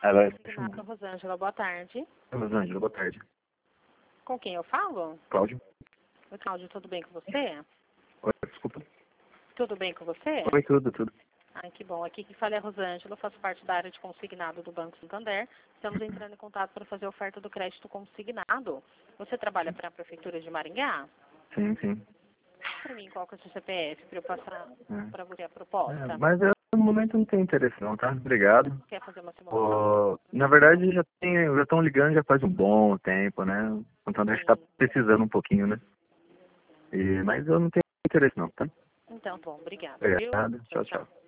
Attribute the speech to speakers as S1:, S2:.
S1: Ela é
S2: Consignado, Rosângela, boa tarde.
S1: Rosângela, boa tarde.
S2: Com quem eu falo?
S1: Cláudio?
S2: Oi, Cláudio, tudo bem com você?
S1: Oi, desculpa.
S2: Tudo bem com você?
S1: Oi, tudo.
S2: Ai, que bom. Aqui que fala é a Rosângela, eu faço parte da área de consignado do Banco Santander. Estamos entrando em contato para fazer a oferta do crédito consignado. Você trabalha para a Prefeitura de Maringá?
S1: Sim.
S2: Para mim, qual que é o seu CPF para eu passar para você a
S1: É,
S2: proposta?
S1: mas eu, no momento não tenho interesse não, tá? Obrigado.
S2: Quer fazer uma simulação?
S1: Na verdade, já estão ligando já faz um bom tempo, né? O Santander está
S2: Sim.
S1: precisando um pouquinho, né? Mas eu não tenho interesse não, tá?
S2: Então, bom, obrigada, viu?
S1: Obrigado.
S2: Tchau,
S1: Tchau,
S2: tchau.
S1: tchau.